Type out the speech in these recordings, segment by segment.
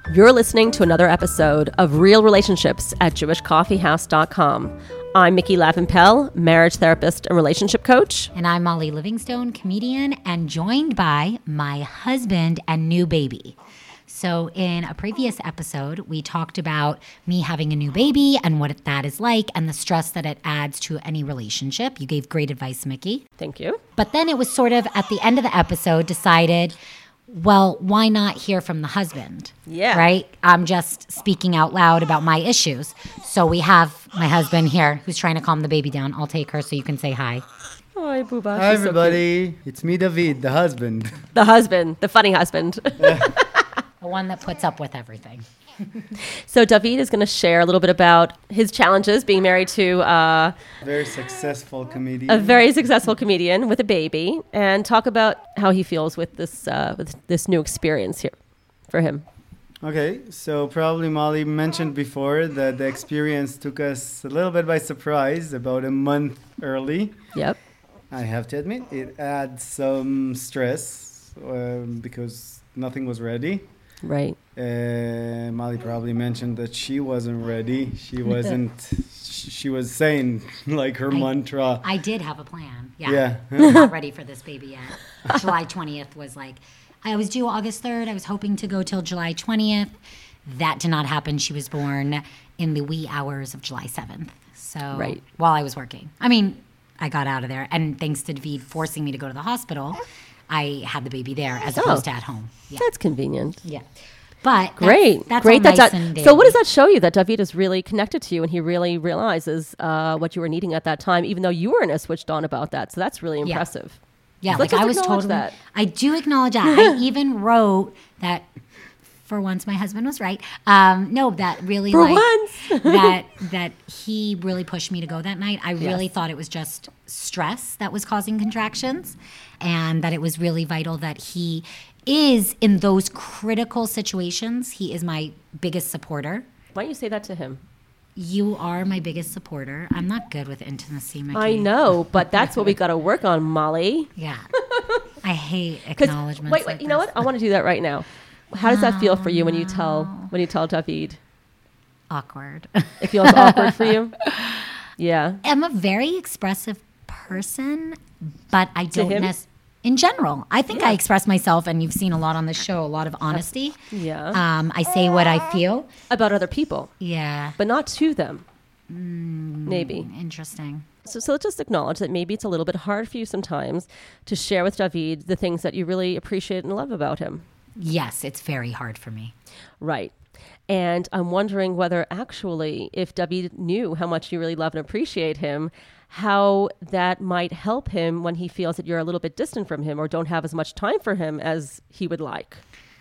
You're listening to another episode of Real Relationships at JewishCoffeehouse.com. I'm Mickey Lavenpel, marriage therapist and relationship coach. And I'm Molly Livingstone, comedian, and joined by my husband and new baby. So in a previous episode, we talked about me having a new baby and what that is like and the stress that it adds to any relationship. You gave great advice, Mickey. Thank you. But then it was sort of at the end of the episode decided, well, why not hear from the husband? Yeah. Right? I'm just speaking out loud about my issues. So we have my husband here who's trying to calm the baby down. I'll take her so you can say hi. Hi, Booba. Hi, everybody. It's me, David, the husband. The husband, the funny husband. The one that puts up with everything. So David is going to share a little bit about his challenges being married to Very successful comedian. a very successful comedian with a baby, and talk about how he feels with this new experience here for him. Okay, so probably Molly mentioned before that the experience took us a little bit by surprise, about a month early. Yep. I have to admit, it adds some stress because nothing was ready. Right. Molly probably mentioned that she wasn't ready. She wasn't. She was saying like her mantra. I did have a plan. Yeah. I'm not ready for this baby yet. July 20th was like, I was due August 3rd. I was hoping to go till July 20th. That did not happen. She was born in the wee hours of July 7th. So Right. while I was working. I mean, I got out of there. And thanks to David forcing me to go to the hospital, I had the baby there as opposed to at home. Yeah. That's convenient. Yeah. But Great. that's Great. all nice and So what does dandy. that show you, that David is really connected to you and he really realizes what you were needing at that time, even though you weren't as switched on about that. So that's really impressive. Yeah, Let's like just I was acknowledge totally. that. I do acknowledge that. I even wrote that. For once, my husband was right. No, that really For like once. that he really pushed me to go that night. I really Yes. thought it was just stress that was causing contractions, and that it was really vital that he is in those critical situations. He is my biggest supporter. Why don't you say that to him? You are my biggest supporter. I'm not good with intimacy, Mickey. I know, but that's what we got to work on, Molly. Yeah, I hate 'Cause- acknowledgments. Wait, like you know this. what? I want to do that right now. How does that feel for you when you tell David? Awkward. It feels awkward for you? Yeah. I'm a very expressive person, but I don't him? in general. I think I express myself, and you've seen a lot on this show, a lot of honesty. Yeah. I say what I feel. About other people, Yeah. but not to them. Maybe. Interesting. So let's just acknowledge that maybe it's a little bit hard for you sometimes to share with David the things that you really appreciate and love about him. Yes, it's very hard for me. Right. And I'm wondering whether actually, if David knew how much you really love and appreciate him, how that might help him when he feels that you're a little bit distant from him or don't have as much time for him as he would like.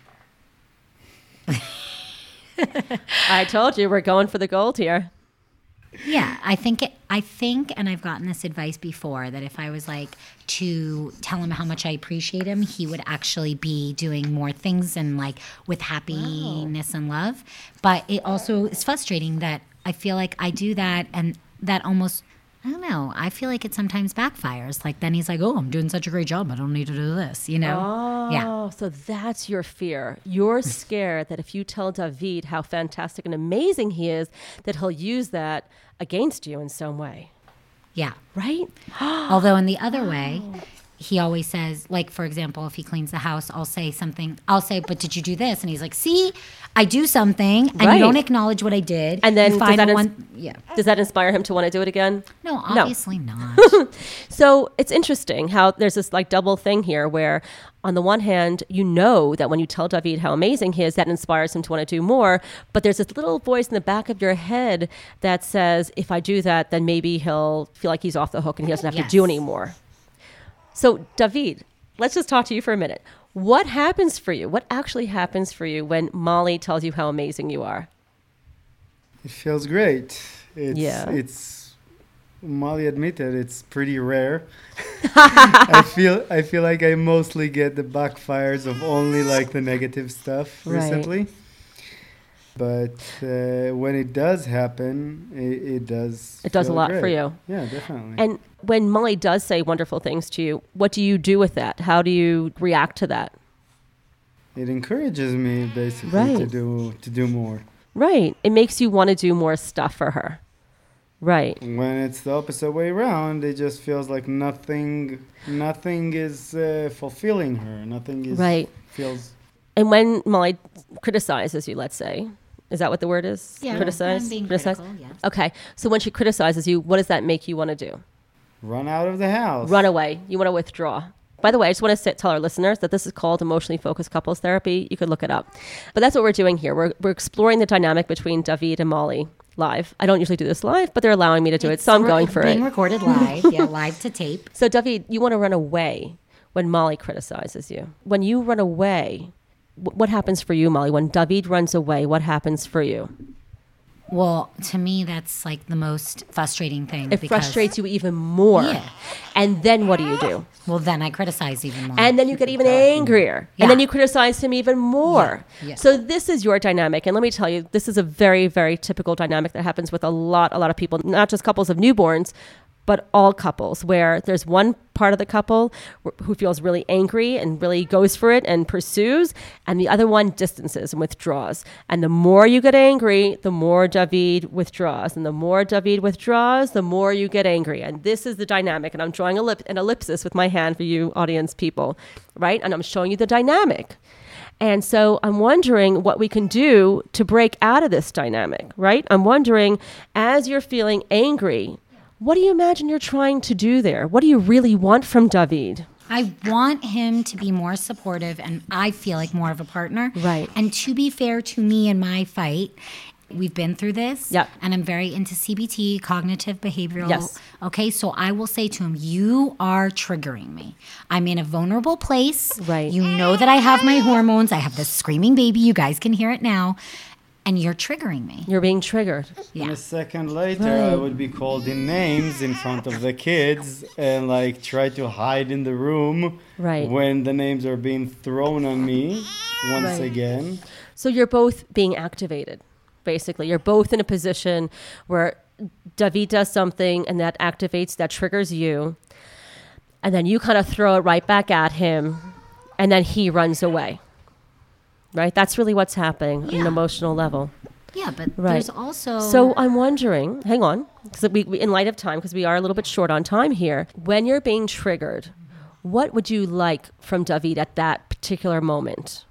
I told you, we're going for the gold here. Yeah, I think, and I've gotten this advice before, that if I was like to tell him how much I appreciate him, he would actually be doing more things and like with happiness and love. But it also is frustrating that I feel like I do that and that almost, I don't know, I feel like it sometimes backfires. Like then he's like, oh, I'm doing such a great job, I don't need to do this, you know? Oh, Yeah. so that's your fear. You're scared that if you tell David how fantastic and amazing he is, that he'll use that against you in some way, Yeah. right? Although in the other way, he always says, like, for example, if he cleans the house, I'll say, but did you do this? And he's like, see, I do something and Right. you don't acknowledge what I did. And then you does find that one. Yeah. Does that inspire him to want to do it again? No, obviously not. So it's interesting how there's this like double thing here where on the one hand, you know that when you tell David how amazing he is, that inspires him to want to do more. But there's this little voice in the back of your head that says, if I do that, then maybe he'll feel like he's off the hook and he doesn't have to do Yes. anymore. So David, let's just talk to you for a minute. What happens for you? What actually happens for you when Molly tells you how amazing you are? It feels great. Yeah. It's Molly admitted it's pretty rare. I feel like I mostly get the backfires of only like the negative stuff Right. recently. But when it does happen, it does. It does a feel lot great. for you. Yeah, definitely. And when Molly does say wonderful things to you, what do you do with that? How do you react to that? it encourages me basically Right. to do more. Right. It makes you want to do more stuff for her. Right. When it's the opposite way around, it just feels like nothing is fulfilling her. Nothing is Right. feels. And when Molly criticizes you, let's say, is that what the word is? Yeah, Criticize? I'm being Criticize? critical, yes. Okay. So when she criticizes you, what does that make you want to do? Run out of the house. Run away. You want to withdraw. By the way, I just want to tell our listeners that this is called emotionally focused couples therapy. You could look it up. But that's what we're doing here. We're exploring the dynamic between David and Molly live. I don't usually do this live, but they're allowing me to do it, so I'm going for being it. recorded live, yeah, live to tape. So David, you want to run away when Molly criticizes you. When you run away, what happens for you, Molly? When David runs away, what happens for you? Well, to me, that's like the most frustrating thing. It frustrates you even more. Yeah. And then what do? Well, then I criticize even more. And then you get even angrier. Yeah. And then you criticize him even more. Yeah. So this is your dynamic. And let me tell you, this is a very, very typical dynamic that happens with a lot of people, not just couples of newborns, but all couples, where there's one part of the couple who feels really angry and really goes for it and pursues, and the other one distances and withdraws. And the more you get angry, the more David withdraws. And the more David withdraws, the more you get angry. And this is the dynamic. And I'm drawing an ellipsis with my hand for you audience people, right? And I'm showing you the dynamic. And so I'm wondering what we can do to break out of this dynamic, right? I'm wondering, as you're feeling angry, what do you imagine you're trying to do there? What do you really want from David? I want him to be more supportive and I feel like more of a partner. Right. And to be fair to me in my fight, we've been through this. Yep. And I'm very into CBT, cognitive behavioral. Yes. Okay, so I will say to him, you are triggering me. I'm in a vulnerable place. Right. You know that I have my hormones. I have this screaming baby. You guys can hear it now. And you're triggering me. You're being triggered. And Yeah. a second later, I would be called in names in front of the kids and like try to hide in the room Right. when the names are being thrown on me once Right. again. So you're both being activated, basically. You're both in a position where David does something and that activates, that triggers you. And then you kind of throw it right back at him. And then he runs away. Right? That's really what's happening on an Yeah. emotional level. Yeah, but Right. there's also... So I'm wondering, hang on, because we in light of time, because we are a little bit short on time here, when you're being triggered, what would you like from David at that particular moment?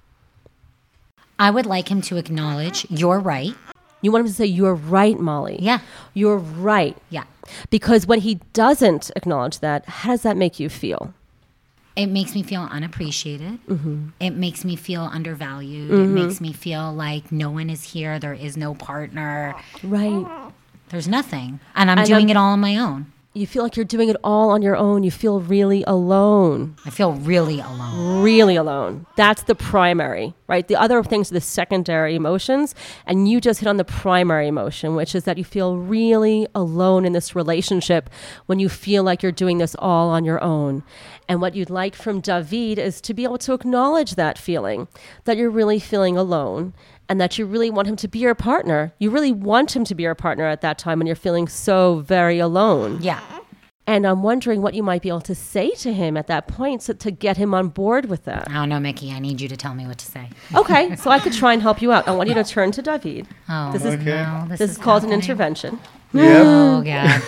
I would like him to acknowledge you're right. You want him to say, you're right, Molly. Yeah. You're right. Yeah. Because when he doesn't acknowledge that, how does that make you feel? It makes me feel unappreciated. It makes me feel undervalued. It makes me feel like no one is here. There is no partner. Right. There's nothing. And I'm And doing I'm- it all on my own. You feel like you're doing it all on your own. You feel really alone. I feel really alone. Really alone. That's the primary, right? The other things are the secondary emotions. And you just hit on the primary emotion, which is that you feel really alone in this relationship when you feel like you're doing this all on your own. And what you'd like from David is to be able to acknowledge that feeling, that you're really feeling alone and that you really want him to be your partner. You really want him to be your partner at that time when you're feeling so very alone. Yeah. And I'm wondering what you might be able to say to him at that point to get him on board with that. I don't know, Mickey. I need you to tell me what to say. Okay, so I could try and help you out. I want you to turn to David. Oh, This is- Okay. no, This is called an happening. intervention. Yep. Oh, God.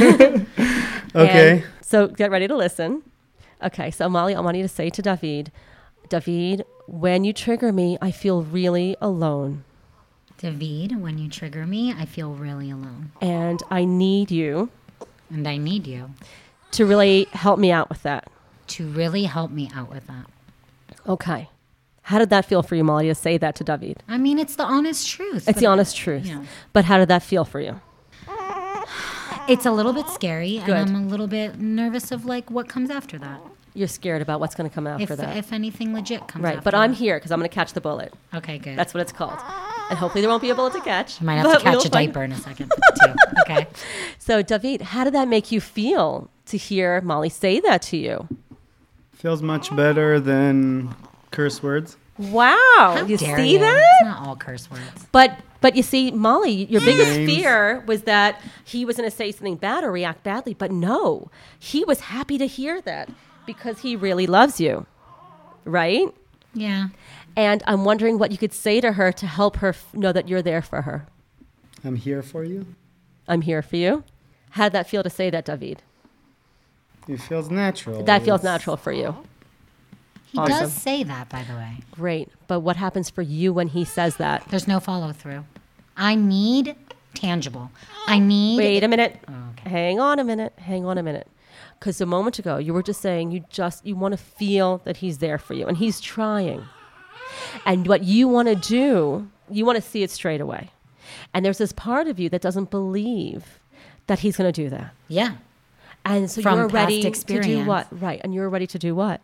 Okay. And so get ready to listen. Okay, so Molly, I want you to say to David, David, when you trigger me, I feel really alone. David, when you trigger me, I feel really alone. And I need you And I need you to really help me out with that. to really help me out with that. Okay. How did that feel for you, Molly, to say that to David? I mean, it's the honest truth. It's but the honest truth. yeah. But how did that feel for you? It's a little bit scary, Good. and I'm a little bit nervous of like what comes after that. You're scared about what's going to come after If that. if anything legit comes Right, after but I'm that. here because I'm going to catch the bullet. Okay, good. That's what it's called. And hopefully there won't be a bullet to catch. I might have but to catch we'll a find- diaper in a second too. Okay. So, David, how did that make you feel to hear Molly say that to you? Feels much better than curse words. Wow. How you dare see you? that? It's not all curse words. But you see, Molly, your biggest Names. fear was that he was going to say something bad or react badly. But no, he was happy to hear that because he really loves you. Right? Yeah. And I'm wondering what you could say to her to help her know that you're there for her. I'm here for you. I'm here for you. How'd that feel to say that, David? It feels natural. That feels It's- natural for you. He Awesome. does say that, by the way. Great. But what happens for you when he says that? There's no follow through. I need tangible. I need. Wait a minute. Okay. Hang on a minute. Hang on a minute. Because a moment ago, you were just saying you want to feel that he's there for you. And he's trying. And what you want to do, you want to see it straight away. And there's this part of you that doesn't believe that he's going to do that. Yeah. And so From you're past ready to do experience. what? Right. And you're ready to do what?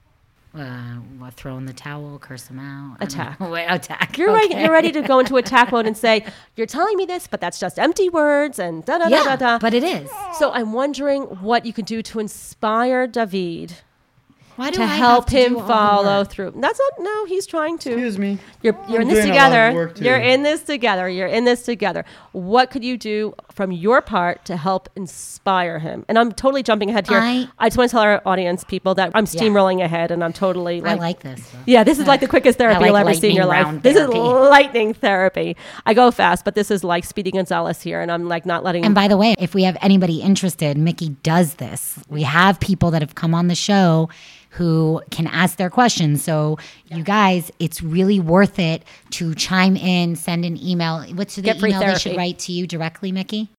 Throw in the towel, curse him out. Attack. Wait, attack. You're Okay. right. You're ready to go into attack mode and say, you're telling me this, but that's just empty words and da da da da da. But it is. So I'm wondering what you could do to inspire David Why do to I help have to him do all the follow work? through. That's not, no, he's trying to. Excuse me. You're I'm in this doing a lot of together. work too. You're in this together. You're in this together. What could you do from your part to help inspire him? And I'm totally jumping ahead here. I just want to tell our audience people that I'm steamrolling ahead and I'm totally I like this. Though. yeah, this is like the quickest therapy like you'll ever see in your lightning life. round This therapy. is lightning therapy. I go fast, but this is like Speedy Gonzalez here, and I'm like not letting And by the way, if we have anybody interested, Mickey does this. We have people that have come on the show who can ask their questions. So you guys, it's really worth it to chime in, send an email. What's the Get free email they therapy. should write to you directly, Mickey?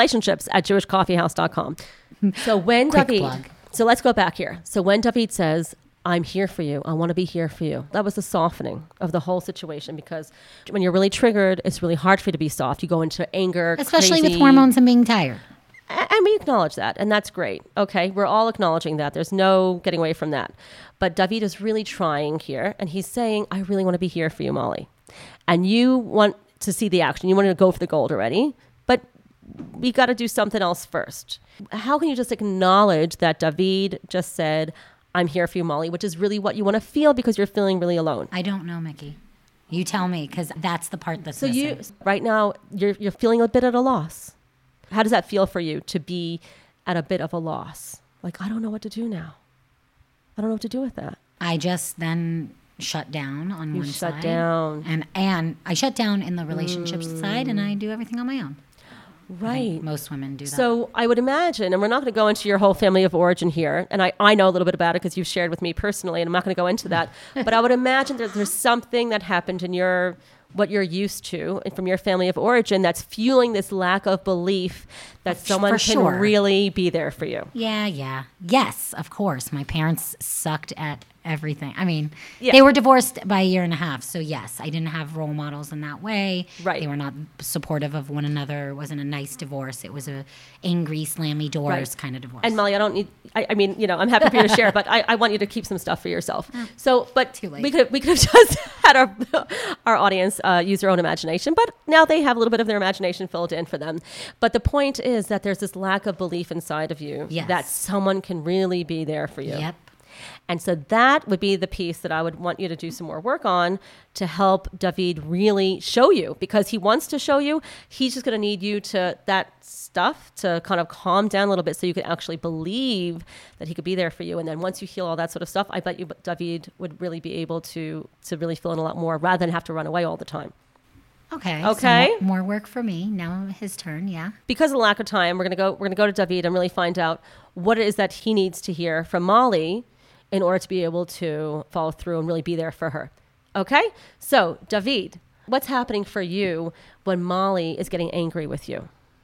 realrelationships@jewishcoffeehouse.com. So when Quick David, plug. so let's go back here. So when David says, I'm here for you, I want to be here for you, that was the softening of the whole situation, because when you're really triggered, it's really hard for you to be soft. You go into anger, Especially with crazy. hormones and being tired. And we acknowledge that, and that's great. Okay, we're all acknowledging that. There's no getting away from that. But David is really trying here, and he's saying, I really want to be here for you, Molly. And you want to see the action. You want to go for the gold already, but we got to do something else first. How can you just acknowledge that David just said, I'm here for you, Molly, which is really what you want to feel because you're feeling really alone. I don't know, Mickey. You tell me, because that's the part that's So missing. right now, you're feeling a bit at a loss. How does that feel for you to be at a bit of a loss? Like, I don't know what to do now. I don't know what to do with that. I just then shut down on You one shut side. down. And I shut down in the relationships side, and I do everything on my own. I think Right. most women do that. So I would imagine, and we're not going to go into your whole family of origin here, and I know a little bit about it because you've shared with me personally, and I'm not going to go into that. But I would imagine that there's something that happened in what you're used to and from your family of origin that's fueling this lack of belief that someone for can sure. really be there for you. Yeah. Yes, of course. My parents sucked at everything. I mean, Yeah. they were divorced by a year and a half. So, yes, I didn't have role models in that way. Right. They were not supportive of one another. It wasn't a nice divorce. It was a angry, slammy doors Right. kind of divorce. And Molly, I don't need. I mean, I'm happy for you to share, but I want you to keep some stuff for yourself. So, but Too late. we could have just had our audience use their own imagination, but now they have a little bit of their imagination filled in for them. But the point is that there's this lack of belief inside of you Yes. that someone can really be there for you. Yep. And so that would be the piece that I would want you to do some more work on to help David really show you, because he wants to show you. He's just going to need you to that stuff to kind of calm down a little bit so you can actually believe that he could be there for you. And then once you heal all that sort of stuff, I bet you David would really be able to really feel in a lot more rather than have to run away all the time. Okay. Okay. So more work for me. Now his turn. Yeah. Because of the lack of time, we're gonna go to David and really find out what it is that he needs to hear from Molly in order to be able to follow through and really be there for her. Okay? So, David, what's happening for you when Molly is getting angry with you?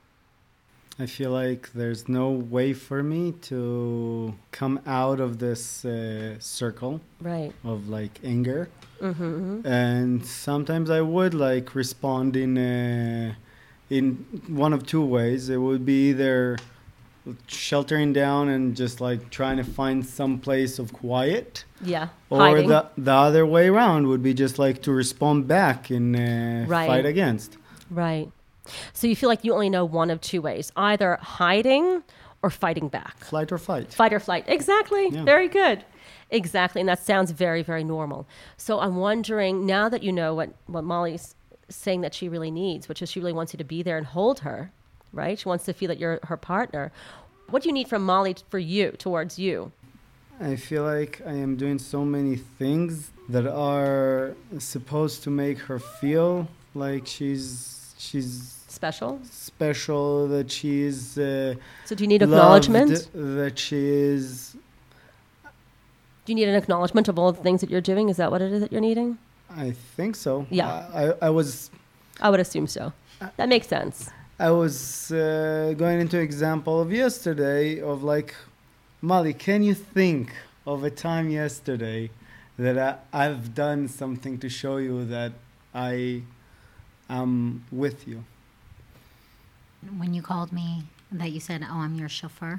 I feel like there's no way for me to come out of this circle Right. of like anger. And sometimes I would like respond in one of two ways. It would be either sheltering down and just like trying to find some place of quiet, Yeah. or Hiding. the other way around would be just like to respond back and Right. fight against. Right. So you feel like you only know one of two ways, either hiding or fighting back. Flight or fight. Fight or flight. Exactly. Yeah. Very good. Exactly. And that sounds very, very normal. So I'm wondering, now that you know what Molly's saying that she really needs, which is she really wants you to be there and hold her, right? She wants to feel that you're her partner. What do you need from Molly for you, towards you? I feel like I am doing so many things that are supposed to make her feel like she's Special. special, that she's So do you need acknowledgement? that she is. Do you need an acknowledgement of all the things that you're doing? Is that what it is that you're needing? I think so. Yeah. I was I would assume so. That makes sense. going into example of yesterday of like, Molly, can you think of a time yesterday that I've done something to show you that I am with you? When you called me, that you said, "Oh, I'm your chauffeur."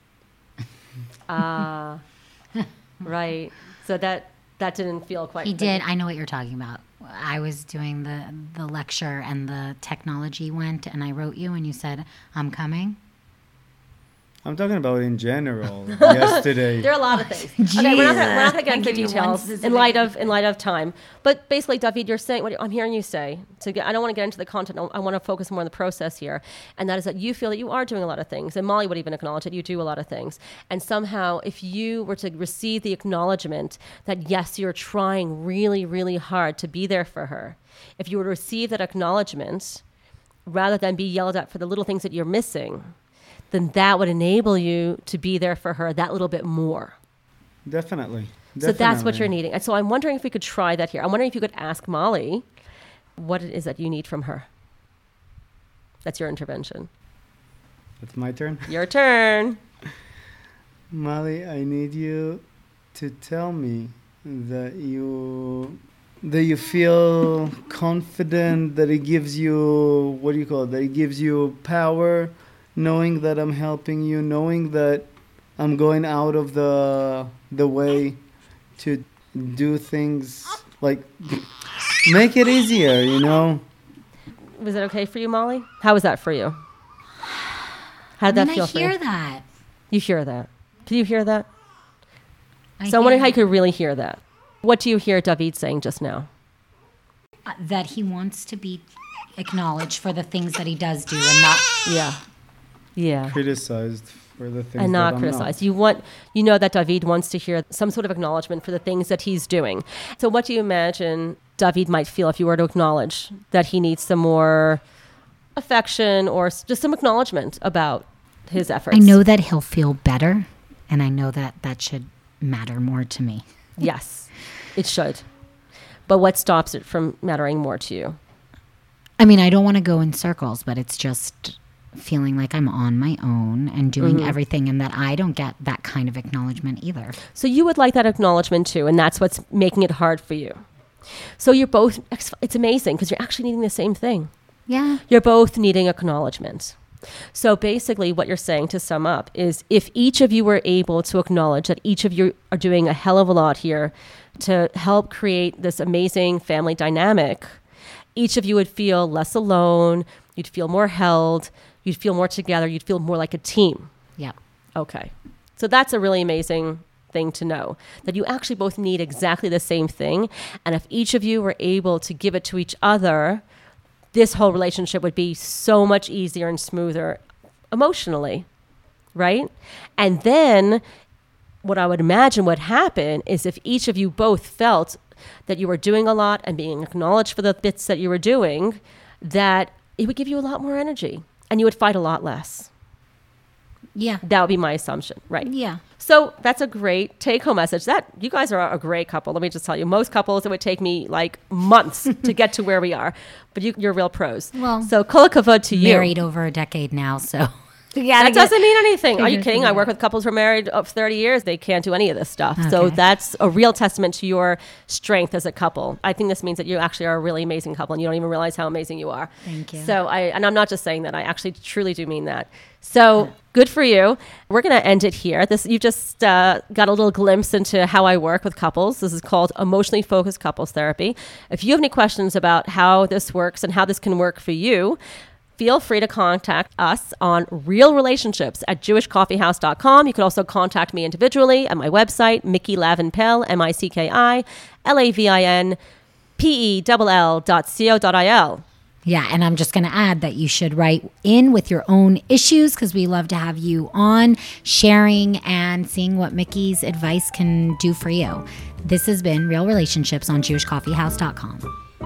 Right. So that didn't feel quite. He did. I know what you're talking about. I was doing the lecture and the technology went, and I wrote you, and you said, "I'm coming." I'm talking about in general. Yesterday. There are a lot of things. Okay, we're not going to get into Give you one details specific in light of time. But basically, David, you're saying what I'm hearing you say. I don't want to get into the content. I want to focus more on the process here, and that is that you feel that you are doing a lot of things, and Molly would even acknowledge that you do a lot of things. And somehow, if you were to receive the acknowledgement that yes, you're trying really, really hard to be there for her, if you were to receive that acknowledgement, rather than be yelled at for the little things that you're missing, then that would enable you to be there for her that little bit more. Definitely. So that's what you're needing. And so I'm wondering if we could try that here. I'm wondering if you could ask Molly what it is that you need from her. That's your intervention. It's my turn. Your turn. Molly, I need you to tell me that you feel confident, that it gives you, what do you call it, that it gives you power, knowing that I'm helping you, knowing that I'm going out of the way to do things, like make it easier, you know? Was it okay for you, Molly? How was that for you? How did that feel for you? I hear that. You hear that? Can you hear that? I So I'm wondering hear how you could really hear that. What do you hear David saying just now? that he wants to be acknowledged for the things that he does do and not. Yeah. Criticized for the things And not that I'm criticized. You know that David wants to hear some sort of acknowledgement for the things that he's doing. So what do you imagine David might feel if you were to acknowledge that he needs some more affection or just some acknowledgement about his efforts? I know that he'll feel better, and I know that should matter more to me. Yes, it should. But what stops it from mattering more to you? I mean, I don't want to go in circles, but it's just feeling like I'm on my own and doing everything, and that I don't get that kind of acknowledgement either. So you would like that acknowledgement too, and that's what's making it hard for you. So you're both, it's amazing because you're actually needing the same thing. Yeah. You're both needing acknowledgement. So basically what you're saying, to sum up, is if each of you were able to acknowledge that each of you are doing a hell of a lot here to help create this amazing family dynamic, each of you would feel less alone, you'd feel more held, you'd feel more together, you'd feel more like a team. Yeah. Okay. So that's a really amazing thing to know, that you actually both need exactly the same thing. And if each of you were able to give it to each other, this whole relationship would be so much easier and smoother emotionally, right? And then what I would imagine would happen is if each of you both felt that you were doing a lot and being acknowledged for the bits that you were doing, that it would give you a lot more energy and you would fight a lot less. Yeah. That would be my assumption, right? Yeah. So that's a great take-home message. That you guys are a great couple. Let me just tell you, most couples, it would take me like months to get to where we are, but you're real pros. Well, so kol hakavod to you. Married over a decade now, so. That doesn't mean anything. Are you figure kidding? it I work out. with couples who are married up 30 years. They can't do any of this stuff. So Okay. that's a real testament to your strength as a couple. I think this means that you actually are a really amazing couple and you don't even realize how amazing you are. Thank you. So and I'm not just saying that. I actually truly do mean that. So good for you. We're going to end it here. You've just got a little glimpse into how I work with couples. This is called Emotionally Focused Couples Therapy. If you have any questions about how this works and how this can work for you, feel free to contact us on realrelationships at jewishcoffeehouse.com. You can also contact me individually at my website, Mickey Lavinpell, MICKILAVINPELL.co.il. Yeah, and I'm just going to add that you should write in with your own issues because we love to have you on sharing and seeing what Mickey's advice can do for you. This has been Real Relationships on JewishCoffeehouse.com.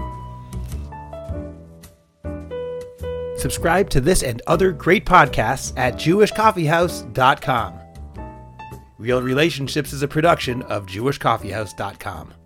Subscribe to this and other great podcasts at JewishCoffeehouse.com. Real Relationships is a production of JewishCoffeehouse.com.